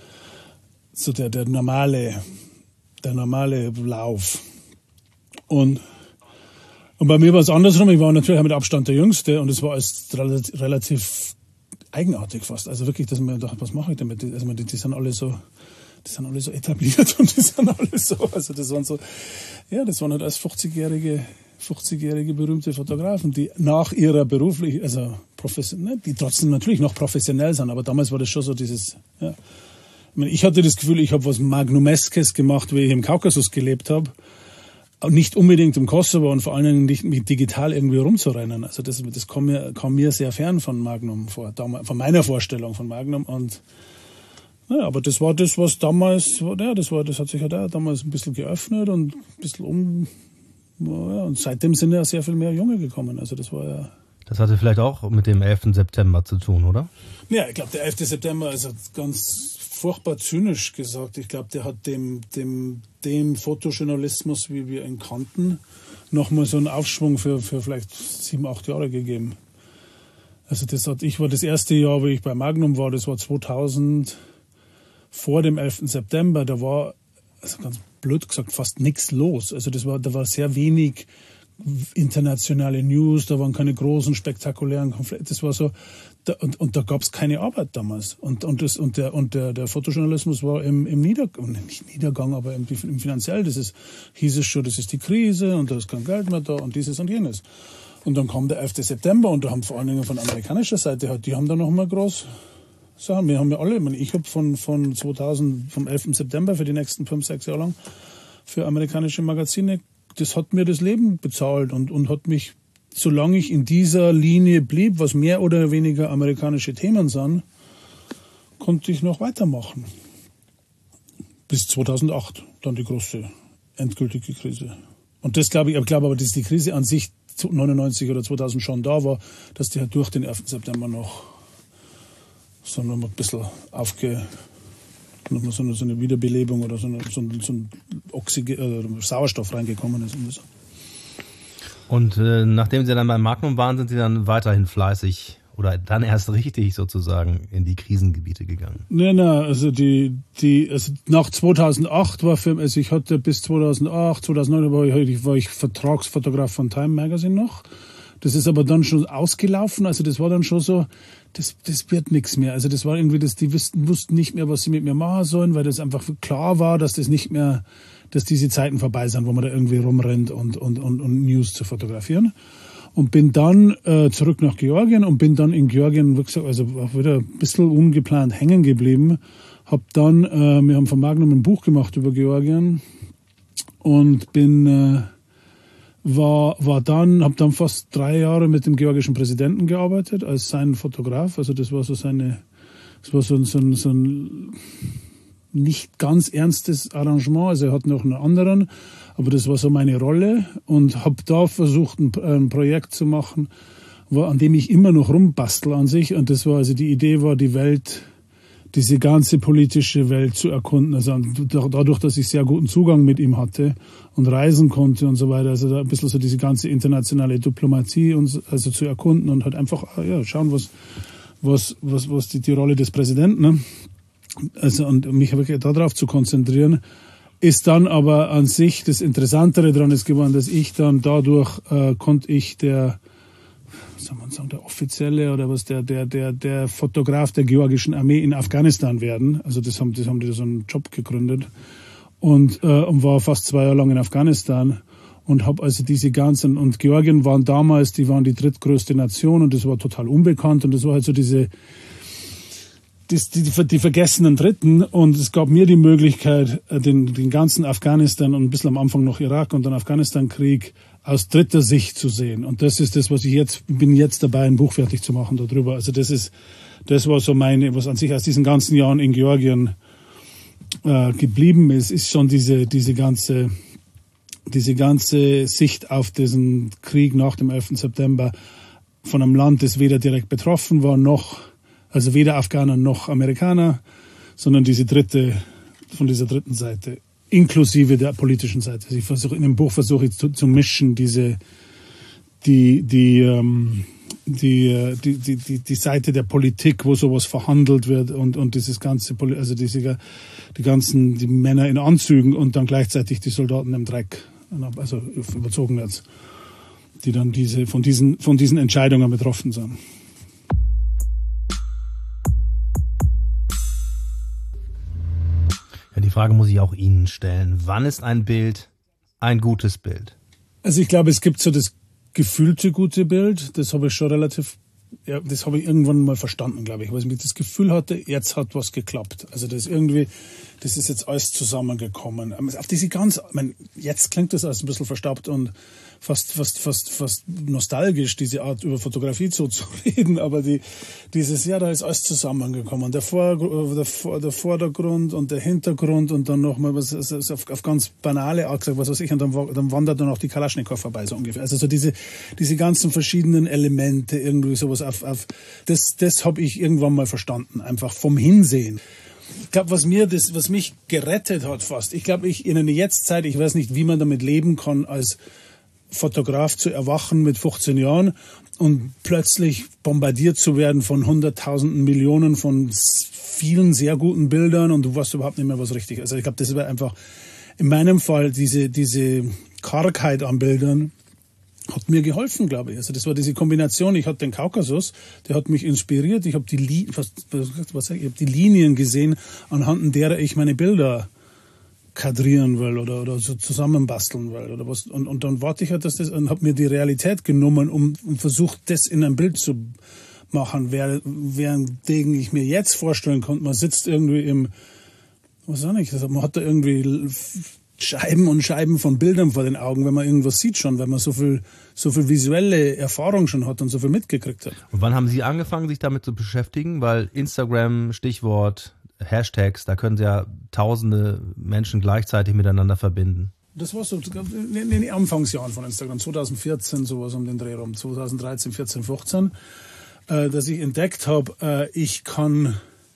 So der, der normale, der normale Lauf. Und, und bei mir war es andersrum. Ich war natürlich mit Abstand der Jüngste und es war alles relativ, relativ eigenartig fast. Also wirklich, dass man dachte, was mache ich damit? Also die, die sind alle so, die sind alle so etabliert und die sind alle so, also das waren so, ja, das waren halt als fünfzigjährige fünfzigjährige berühmte Fotografen, die nach ihrer beruflich, also professionell, die trotzdem natürlich noch professionell sind, aber damals war das schon so dieses, ja. Ich meine, ich hatte das Gefühl, ich habe was Magnumeskes gemacht, wie ich im Kaukasus gelebt habe. Nicht unbedingt im Kosovo und vor allen Dingen nicht mit digital irgendwie rumzurennen. Also das, das kam mir, kam mir sehr fern von Magnum vor, damals, von meiner Vorstellung von Magnum und, ja, aber das war das, was damals, ja, das war, das hat sich halt auch damals ein bisschen geöffnet und ein bisschen um, ja, und seitdem sind ja sehr viel mehr Junge gekommen. Also das war ja. Das hatte vielleicht auch mit dem elften September zu tun, oder? Ja, ich glaube, der elfte September, also ganz furchtbar zynisch gesagt, ich glaube, der hat dem, dem, dem Fotojournalismus, wie wir ihn kannten, nochmal so einen Aufschwung für, für vielleicht sieben, acht Jahre gegeben. Also das hat, ich war das erste Jahr, wo ich bei Magnum war, das war zweitausend, vor dem elften September, da war, also ganz blöd gesagt, fast nichts los. Also das war, da war sehr wenig internationale News, da waren keine großen, spektakulären Konflikte. Das war so, da, und, und da gab es keine Arbeit damals. Und, und, das, und, der, und der, der Fotojournalismus war im, im Niedergang, nicht Niedergang, aber im, im finanziell, das ist, hieß es schon, das ist die Krise und da ist kein Geld mehr da und dieses und jenes. Und dann kam der elfte September und da haben vor allen Dingen von amerikanischer Seite, die haben da noch mal groß Sachen. Wir haben ja alle, ich, meine, ich habe von, von zweitausend, vom elften September für die nächsten fünf, sechs Jahre lang für amerikanische Magazine, das hat mir das Leben bezahlt und, und hat mich, solange ich in dieser Linie blieb, was mehr oder weniger amerikanische Themen sind, konnte ich noch weitermachen. Bis zweitausendacht, dann die große, endgültige Krise. Und das glaube ich, ich glaube aber, dass die Krise an sich neunundneunzig oder zweitausend schon da war, dass die halt durch den elften September noch so noch ein bisschen aufge... nochmal so eine, so eine Wiederbelebung oder so, eine, so ein, so ein Oxygen, äh, Sauerstoff reingekommen ist. Und, so. und äh, nachdem Sie dann beim Magnum waren, sind Sie dann weiterhin fleißig oder dann erst richtig sozusagen in die Krisengebiete gegangen? Nein, nein, also die, die, also nach zweitausendacht war für, also ich hatte bis zweitausendacht, zweitausendneun war ich, war ich Vertragsfotograf von Time Magazine noch. Das ist aber dann schon ausgelaufen, also das war dann schon so, das, das wird nichts mehr. Also das war irgendwie, das, die wussten, wussten nicht mehr, was sie mit mir machen sollen, weil das einfach klar war, dass das nicht mehr, dass diese Zeiten vorbei sind, wo man da irgendwie rumrennt und, und, und, und News zu fotografieren. Und bin dann äh, zurück nach Georgien und bin dann in Georgien, wie gesagt, also auch wieder ein bisschen ungeplant hängen geblieben. Hab dann, äh, wir haben von Magnum ein Buch gemacht über Georgien und bin... Äh, war, war dann, habe dann fast drei Jahre mit dem georgischen Präsidenten gearbeitet, als sein Fotograf. Also das war so seine, das war so ein, so ein, so ein nicht ganz ernstes Arrangement. Also er hat noch einen anderen, aber das war so meine Rolle und habe da versucht, ein, ein Projekt zu machen, wo, an dem ich immer noch rumbastel an sich. Und das war, also die Idee war, die Welt, diese ganze politische Welt zu erkunden. Also dadurch, dass ich sehr guten Zugang mit ihm hatte und reisen konnte und so weiter. Also da ein bisschen so diese ganze internationale Diplomatie und also zu erkunden und halt einfach ja, schauen, was, was, was, was die, die Rolle des Präsidenten, ne? Also und mich wirklich darauf zu konzentrieren, ist dann aber an sich das Interessantere daran ist geworden, dass ich dann dadurch äh, konnte ich der, was soll man sagen, der offizielle oder was der der der der Fotograf der georgischen Armee in Afghanistan werden. Also das haben das haben die so einen Job gegründet und äh, und war fast zwei Jahre lang in Afghanistan und habe also diese ganzen und Georgien waren damals, die waren die drittgrößte Nation und das war total unbekannt und das war halt so diese Die, die, die vergessenen Dritten und es gab mir die Möglichkeit, den, den ganzen Afghanistan und ein bisschen am Anfang noch Irak und den Afghanistan-Krieg aus dritter Sicht zu sehen. Und das ist das, was ich jetzt, bin jetzt dabei, ein Buch fertig zu machen darüber. Also das ist, das war so meine, was an sich aus diesen ganzen Jahren in Georgien äh, geblieben ist, ist schon diese, diese ganze, diese ganze Sicht auf diesen Krieg nach dem elften September von einem Land, das weder direkt betroffen war, noch Also weder Afghaner noch Amerikaner, sondern diese dritte, von dieser dritten Seite, inklusive der politischen Seite. Also ich versuche, in dem Buch versuche ich zu, zu mischen, diese, die, die, ähm, die, die, die, die, die Seite der Politik, wo sowas verhandelt wird und, und dieses ganze, also diese, die ganzen, die Männer in Anzügen und dann gleichzeitig die Soldaten im Dreck, also überzogen jetzt, die dann diese, von diesen, von diesen Entscheidungen betroffen sind. Ja, die Frage muss ich auch Ihnen stellen. Wann ist ein Bild ein gutes Bild? Also ich glaube, es gibt so das gefühlte gute Bild. Das habe ich schon relativ, ja, das habe ich irgendwann mal verstanden, glaube ich. Weil ich das Gefühl hatte, jetzt hat was geklappt. Also das irgendwie, das ist jetzt alles zusammengekommen. Auf diese ganz, ich meine, jetzt klingt das alles ein bisschen verstaubt und fast, fast, fast, fast nostalgisch, diese Art über Fotografie so zu reden, aber die, dieses, ja, da ist alles zusammengekommen. Der, Vor, der, der Vordergrund und der Hintergrund und dann nochmal was, also auf, auf ganz banale Art gesagt, was weiß ich, und dann, dann wandert dann auch die Kalaschnikow vorbei, so ungefähr. Also so diese, diese ganzen verschiedenen Elemente, irgendwie sowas auf, auf, das, das habe ich irgendwann mal verstanden, einfach vom Hinsehen. Ich glaube, was mir das, was mich gerettet hat fast, ich glaube, ich in einer Jetztzeit, ich weiß nicht, wie man damit leben kann, als Fotograf zu erwachen mit fünfzehn Jahren und plötzlich bombardiert zu werden von hunderttausenden Millionen von vielen sehr guten Bildern und du weißt überhaupt nicht mehr, was richtig ist. Also ich glaube, das war einfach in meinem Fall diese, diese Kargheit an Bildern hat mir geholfen, glaube ich. Also das war diese Kombination. Ich hatte den Kaukasus, der hat mich inspiriert. Ich habe die, Li- was, was sag ich, ich habe die Linien gesehen, anhand derer ich meine Bilder kadrieren will oder, oder so zusammenbasteln will oder was. Und, und dann warte ich halt, dass das, und habe mir die Realität genommen um, und versucht, das in ein Bild zu machen, während, während ich mir jetzt vorstellen konnte, man sitzt irgendwie im, was soll ich, also man hat da irgendwie Scheiben und Scheiben von Bildern vor den Augen, wenn man irgendwas sieht schon, weil man so viel, so viel visuelle Erfahrung schon hat und so viel mitgekriegt hat. Und wann haben Sie angefangen, sich damit zu beschäftigen? Weil Instagram, Stichwort, Hashtags, da können Sie ja tausende Menschen gleichzeitig miteinander verbinden. Das war so in den Anfangsjahren von Instagram, zwanzig vierzehn, sowas um den Dreh rum, zwanzig dreizehn, vierzehn, fünfzehn, äh, dass ich entdeckt habe, äh, ich kann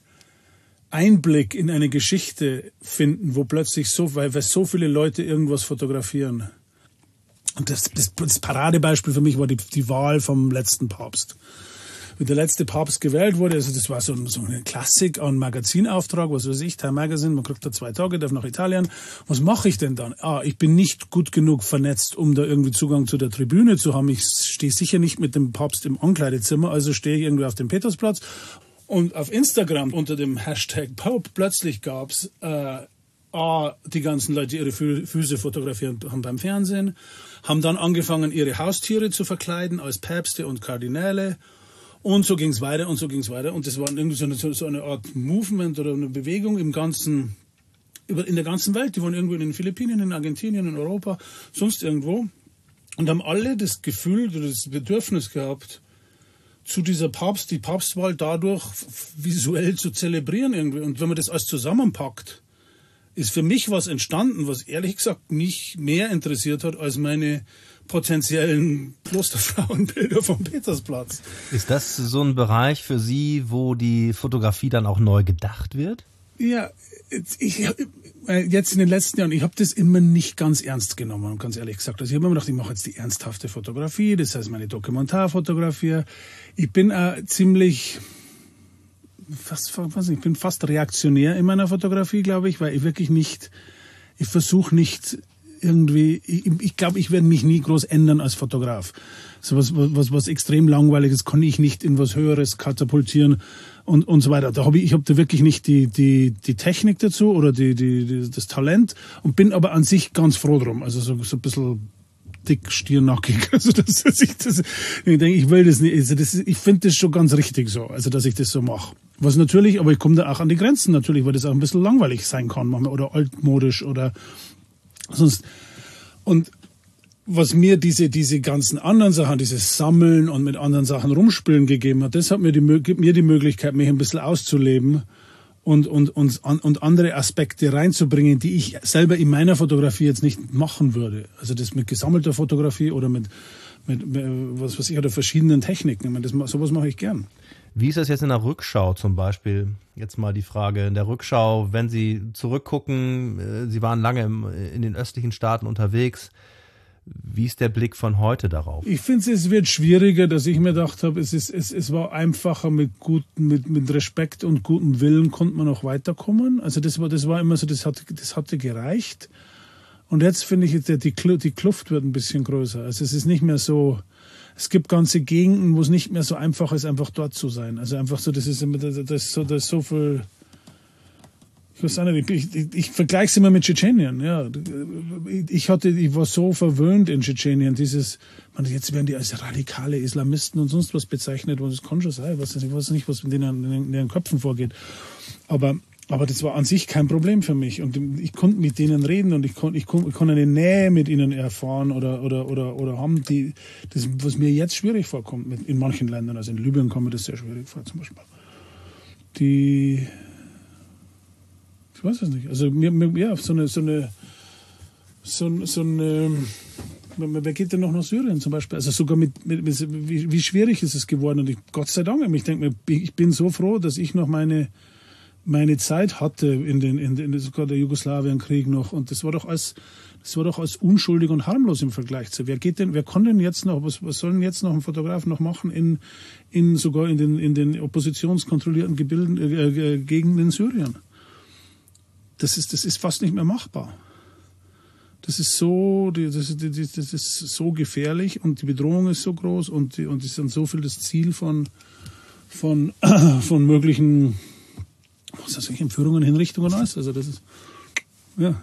Einblick in eine Geschichte finden, wo plötzlich so, weil, weil so viele Leute irgendwas fotografieren. Und das, das, das Paradebeispiel für mich war die, die Wahl vom letzten Papst. Wie der letzte Papst gewählt wurde, also das war so, so eine Klassik an Magazinauftrag, was weiß ich, Time Magazine, man kriegt da zwei Tage, darf nach Italien. Was mache ich denn dann? Ah, ich bin nicht gut genug vernetzt, um da irgendwie Zugang zu der Tribüne zu haben. Ich stehe sicher nicht mit dem Papst im Ankleidezimmer, also stehe ich irgendwie auf dem Petersplatz. Und auf Instagram unter dem Hashtag Pope plötzlich gab's äh, ah, die ganzen Leute, die ihre Fü- Füße fotografieren haben beim Fernsehen, haben dann angefangen, ihre Haustiere zu verkleiden als Päpste und Kardinäle. Und so ging's weiter und so ging's weiter. Und das war irgendwie so eine, so eine Art Movement oder eine Bewegung im ganzen, über, in der ganzen Welt. Die waren irgendwo in den Philippinen, in Argentinien, in Europa, sonst irgendwo. und haben alle das Gefühl oder das Bedürfnis gehabt, zu dieser Papst, die Papstwahl dadurch visuell zu zelebrieren irgendwie. Und wenn man das alles zusammenpackt, ist für mich was entstanden, was ehrlich gesagt mich mehr interessiert hat als meine potenziellen Klosterfrauenbilder vom Petersplatz. Ist das so ein Bereich für Sie, wo die Fotografie dann auch neu gedacht wird? Ja, ich, jetzt in den letzten Jahren, ich habe das immer nicht ganz ernst genommen, ganz ehrlich gesagt. Also ich habe immer gedacht, ich mache jetzt die ernsthafte Fotografie, das heißt meine Dokumentarfotografie. Ich bin äh, ziemlich, fast, was nicht, ich bin fast reaktionär in meiner Fotografie, glaube ich, weil ich wirklich nicht, ich versuche nicht irgendwie, ich, ich glaube, ich werde mich nie groß ändern als Fotograf. So was, was, was extrem Langweiliges kann ich nicht in was Höheres katapultieren und, und so weiter. Da habe ich, ich habe da wirklich nicht die, die, die Technik dazu oder die, die, die, das Talent und bin aber an sich ganz froh drum. Also so, so ein bisschen dick, stiernackig. Also das, dass ich das, ich denke, ich will das nicht. Also das, ich finde das schon ganz richtig so, also dass ich das so mache. Was natürlich, aber ich komme da auch an die Grenzen natürlich, weil das auch ein bisschen langweilig sein kann manchmal oder altmodisch oder sonst. Und was mir diese, diese ganzen anderen Sachen, dieses Sammeln und mit anderen Sachen rumspielen gegeben hat, das hat mir die, gibt mir die Möglichkeit, mich ein bisschen auszuleben und, und, und, und andere Aspekte reinzubringen, die ich selber in meiner Fotografie jetzt nicht machen würde. Also das mit gesammelter Fotografie oder mit, mit, mit was weiß ich, oder verschiedenen Techniken. Ich meine, das, sowas mache ich gern. Wie ist das jetzt in der Rückschau zum Beispiel? Jetzt mal die Frage, in der Rückschau, wenn Sie zurückgucken, Sie waren lange im, in den östlichen Staaten unterwegs, wie ist der Blick von heute darauf? Ich finde, es wird schwieriger, dass ich mir gedacht habe, es, ist, es, es war einfacher mit guten, mit, mit Respekt und gutem Willen konnte man auch weiterkommen. Also das war, das war immer so, das hatte, das hatte gereicht. Und jetzt finde ich, die, die Kluft wird ein bisschen größer. Also es ist nicht mehr so, es gibt ganze Gegenden, wo es nicht mehr so einfach ist, einfach dort zu sein. Also einfach so, das ist immer, das ist so, das ist so viel, ich weiß auch nicht, ich, ich, ich vergleiche es immer mit Tschetschenien, ja. Ich hatte, ich war so verwöhnt in Tschetschenien, dieses, man, jetzt werden die als radikale Islamisten und sonst was bezeichnet, das kann schon sein, ich weiß nicht, ich weiß nicht, was in denen, in deren Köpfen vorgeht. Aber, aber das war an sich kein Problem für mich und ich konnte mit denen reden und ich konnte, ich konnte, ich konnte eine Nähe mit ihnen erfahren oder, oder, oder, oder haben die, das, was mir jetzt schwierig vorkommt, mit, in manchen Ländern, also in Libyen kommt mir das sehr schwierig vor, zum Beispiel. Die, ich weiß es nicht. Also mir, mir, ja, so eine, so eine, so, so eine, wer geht denn noch nach Syrien zum Beispiel? Also sogar mit, mit wie, wie schwierig ist es geworden? Und ich, Gott sei Dank, ich denke mir, ich bin so froh, dass ich noch meine, meine Zeit hatte in den, in den, sogar der Jugoslawienkrieg noch. Und das war doch als, das war doch als unschuldig und harmlos im Vergleich zu. Wer geht denn, wer kann denn jetzt noch, was, was soll denn jetzt noch ein Fotograf noch machen in, in sogar in den, in den oppositionskontrollierten Gebilden, äh, Gegenden in Syrien? Das ist, das ist fast nicht mehr machbar. Das ist so, das ist, das ist so gefährlich und die Bedrohung ist so groß und, die, und es ist dann so viel das Ziel von, von, von möglichen, was weiß ich, Entführungen, Hinrichtungen und alles. Also das ist, ja.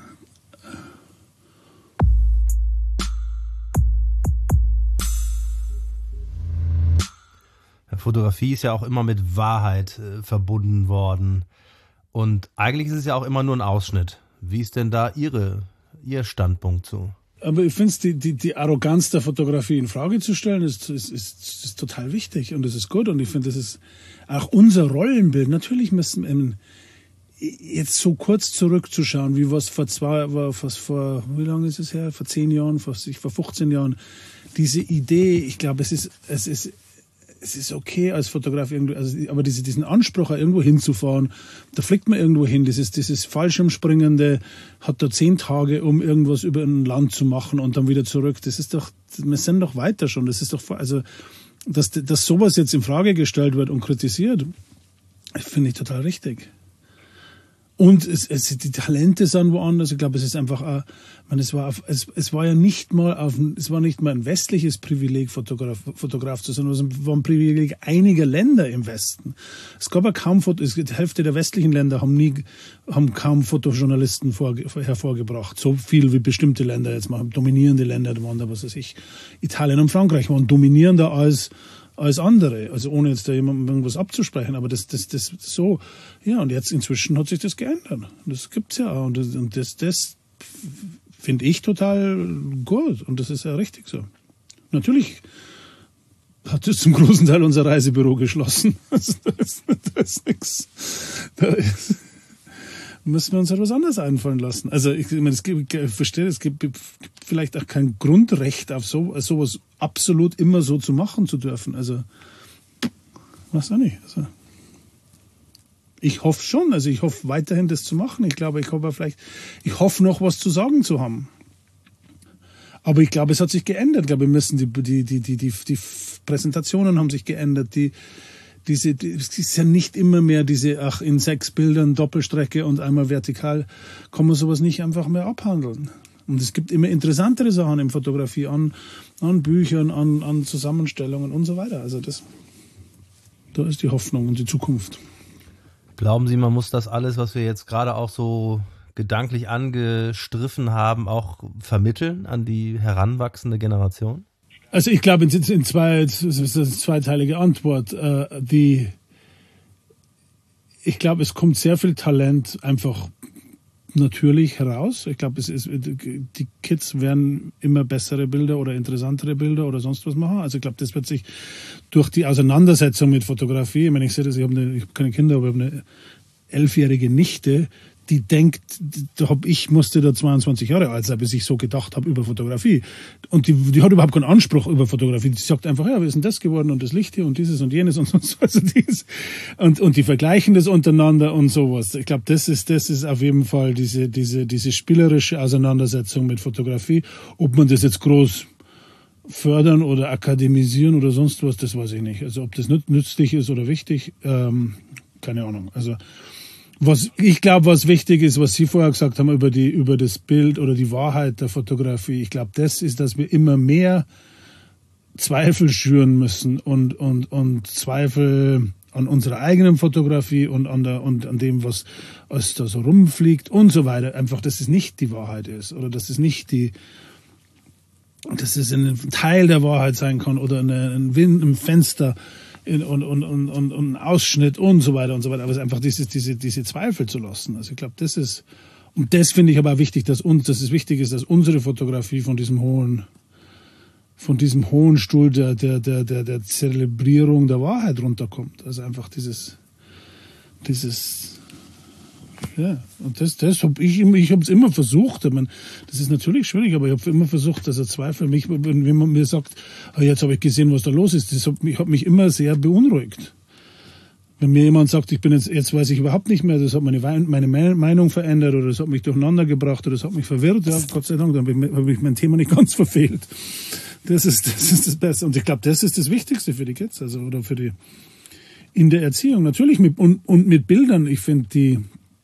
Fotografie ist ja auch immer mit Wahrheit äh, verbunden worden. Und eigentlich ist es ja auch immer nur ein Ausschnitt. Wie ist denn da Ihre, Ihr Standpunkt zu? Aber ich finde, die, die, die Arroganz der Fotografie in Frage zu stellen, ist, ist, ist, ist total wichtig und das ist gut. Und ich finde, das ist auch unser Rollenbild. Natürlich müssen wir jetzt so kurz zurückzuschauen, wie was vor zwei, was vor, wie lange ist es her? Vor zehn Jahren, vor, vor fünfzehn Jahren. Diese Idee, ich glaube, es ist, es ist, es ist okay als Fotograf irgendwie, also, aber diese, diesen Anspruch, irgendwo hinzufahren, da fliegt man irgendwo hin. Dieses, dieses Fallschirmspringende hat da zehn Tage, um irgendwas über ein Land zu machen und dann wieder zurück. Das ist doch, wir sind doch weiter schon. Das ist doch, also, dass, dass sowas jetzt in Frage gestellt wird und kritisiert, finde ich total richtig. Und es, es, die Talente sind woanders. Ich glaube, es ist einfach, äh, man, es war, auf, es, es war ja nicht mal auf, es war nicht mal ein westliches Privileg, Fotograf, Fotograf zu sein. Es war ein Privileg einiger Länder im Westen. Es gab ja kaum Fotos. Die Hälfte der westlichen Länder haben nie, haben kaum Fotojournalisten vor, hervorgebracht. So viel wie bestimmte Länder jetzt machen. Dominierende Länder, da waren da, was weiß ich, Italien und Frankreich waren dominierender als als andere, also ohne jetzt da jemandem irgendwas abzusprechen, aber das, das, das, so, ja, und jetzt inzwischen hat sich das geändert. Das gibt's ja auch, und das, und das, das finde ich total gut, und das ist ja richtig so. Natürlich hat es zum großen Teil unser Reisebüro geschlossen. Also da ist, da ist nichts. Da ist, müssen wir uns halt was anderes einfallen lassen. Also ich, ich meine, es gibt, ich verstehe, es gibt vielleicht auch kein Grundrecht auf so, sowas absolut immer so zu machen zu dürfen. Also, weiß auch nicht. Also, ich hoffe schon, also ich hoffe weiterhin das zu machen. Ich glaube, ich hoffe vielleicht, ich hoffe noch was zu sagen zu haben. Aber ich glaube, es hat sich geändert. Ich glaube, wir müssen die, die, die, die, die, die Präsentationen haben sich geändert. Die, diese, die, es ist ja nicht immer mehr diese, ach, in sechs Bildern Doppelstrecke und einmal vertikal, kann man sowas nicht einfach mehr abhandeln. Und es gibt immer interessantere Sachen in Fotografie, an, an Büchern, an, an Zusammenstellungen und so weiter. Also das, da ist die Hoffnung und die Zukunft. Glauben Sie, man muss das alles, was wir jetzt gerade auch so gedanklich angestriffen haben, auch vermitteln an die heranwachsende Generation? Also ich glaube, in zwei, das ist eine zweiteilige Antwort. Die, ich glaube, es kommt sehr viel Talent einfach natürlich heraus. Ich glaube, es ist, die Kids werden immer bessere Bilder oder interessantere Bilder oder sonst was machen. Also ich glaube, das wird sich durch die Auseinandersetzung mit Fotografie, ich meine, ich sehe das, ich habe, eine, ich habe keine Kinder, aber ich habe eine elfjährige Nichte, die denkt, da hab ich musste da zweiundzwanzig Jahre alt sein, bis ich so gedacht habe über Fotografie. Und die, die hat überhaupt keinen Anspruch über Fotografie. Die sagt einfach, ja, wie ist denn das geworden und das Licht hier und dieses und jenes und so. Also dies. Und, und die vergleichen das untereinander und sowas. Ich glaube, das ist, das ist auf jeden Fall diese, diese, diese spielerische Auseinandersetzung mit Fotografie. Ob man das jetzt groß fördern oder akademisieren oder sonst was, das weiß ich nicht. Also ob das nützlich ist oder wichtig, ähm, keine Ahnung. Also, was ich glaube, was wichtig ist, was Sie vorher gesagt haben über die über das Bild oder die Wahrheit der Fotografie, ich glaube, das ist, dass wir immer mehr Zweifel schüren müssen und und und Zweifel an unserer eigenen Fotografie und an der und an dem, was, was da so rumfliegt und so weiter. Einfach, dass es nicht die Wahrheit ist oder dass es nicht die, dass es ein Teil der Wahrheit sein kann oder eine, ein Wind im Fenster. In, und, und, und, und, und Ausschnitt und so weiter und so weiter. Aber es ist einfach diese, diese, diese Zweifel zu lassen. Also ich glaube, das ist, und das finde ich aber wichtig, dass uns, dass es wichtig ist, dass unsere Fotografie von diesem hohen, von diesem hohen Stuhl der, der, der, der, der Zelebrierung der Wahrheit runterkommt. Also einfach dieses, dieses, ja, und das, das habe ich, ich habe es immer versucht. Ich meine, das ist natürlich schwierig, aber ich habe immer versucht, dass er Zweifel mich, wenn man mir sagt, oh, jetzt habe ich gesehen, was da los ist, das hat mich, hat mich immer sehr beunruhigt. Wenn mir jemand sagt, ich bin jetzt, jetzt weiß ich überhaupt nicht mehr, das hat meine, meine Meinung verändert oder das hat mich durcheinander gebracht oder das hat mich verwirrt, ja, Gott sei Dank, dann habe ich, hab ich mein Thema nicht ganz verfehlt. Das ist, das ist das Beste. Und ich glaube, das ist das Wichtigste für die Kids, also, oder für die, in der Erziehung. Natürlich mit, und, und mit Bildern. Ich finde die,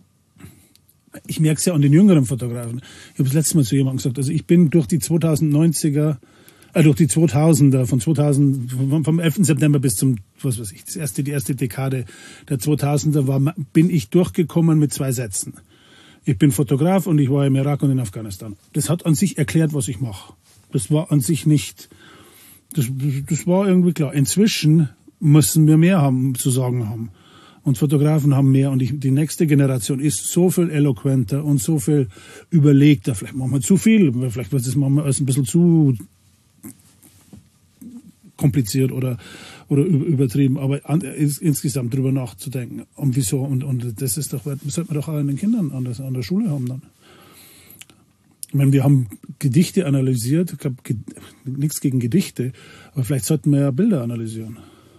ich merke es ja an den jüngeren Fotografen. Ich habe das letzte Mal zu jemandem gesagt, also ich bin durch die zweitausendneunziger, äh, durch die zweitausender, von zweitausend, vom, vom elften September bis zum, was weiß ich, das erste, die erste Dekade der zweitausender war, bin ich durchgekommen mit zwei Sätzen. Ich bin Fotograf und ich war im Irak und in Afghanistan. Das hat an sich erklärt, was ich mache. Das war an sich nicht, das, das war irgendwie klar. Inzwischen müssen wir mehr haben, zu sagen haben. Und Fotografen haben mehr und ich, die nächste Generation ist so viel eloquenter und so viel überlegter. Vielleicht machen wir zu viel, vielleicht wird es manchmal ein bisschen zu kompliziert oder, oder übertrieben. Aber an, ins, insgesamt drüber nachzudenken. Und wieso? Und, und das ist doch, das sollte man doch auch an den Kindern an der, an der Schule haben dann. Ich meine, wir haben Gedichte analysiert. Ich habe nichts gegen Gedichte, aber vielleicht sollten wir ja Bilder analysieren.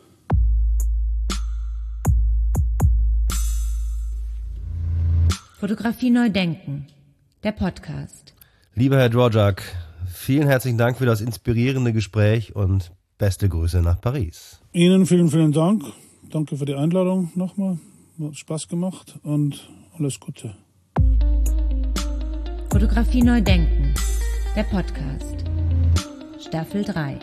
Fotografie neu denken, der Podcast. Lieber Herr Dvorak, vielen herzlichen Dank für das inspirierende Gespräch und beste Grüße nach Paris. Ihnen vielen, vielen Dank. Danke für die Einladung nochmal. Hat Spaß gemacht und alles Gute. Fotografie neu denken, der Podcast. Staffel drei.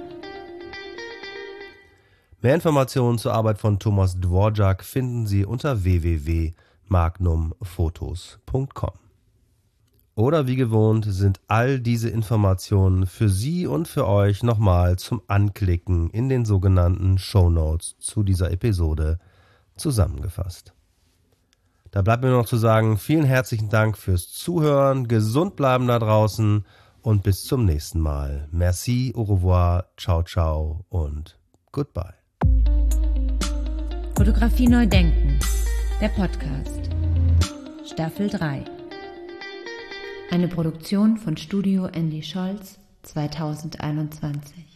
Mehr Informationen zur Arbeit von Thomas Dvorak finden Sie unter w w w punkt magnum fotos punkt com. Oder wie gewohnt sind all diese Informationen für Sie und für euch nochmal zum Anklicken in den sogenannten Shownotes zu dieser Episode zusammengefasst. Da bleibt mir noch zu sagen, vielen herzlichen Dank fürs Zuhören, gesund bleiben da draußen und bis zum nächsten Mal. Merci, au revoir, ciao, ciao und goodbye. Fotografie neu denken, der Podcast. Staffel drei. Eine Produktion von Studio Andy Scholz zweitausendeinundzwanzig.